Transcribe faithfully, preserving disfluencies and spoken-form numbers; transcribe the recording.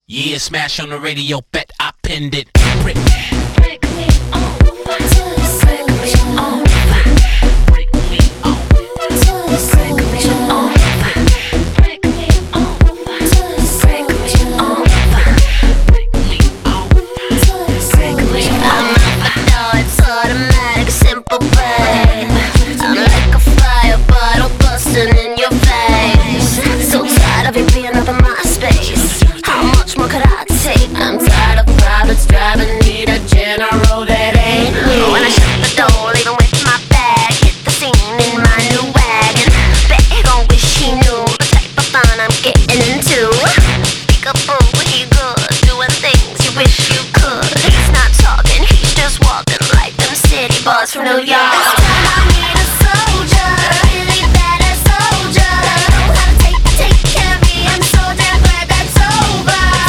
Yeah, smash on the radio, bet I pinned it. Break me, break me over, break me over, break me over, break me over, break me over, break me over, break me over, break me over. I'm up a dog, it's automatic, simple, babe. I'm like a fire bottle busting in your face. So tired of you being up in my space. How much more could I take? I'm tired of privates driving, need a general that ain't me. When I shut the door, leaving with my bag, hit the scene in my new wagon. Bet he gon' wish he knew the type of fun I'm getting into. Peekaboo, he good, doing things you wish you could. He's not talking, he's just walking like them city boys from New York.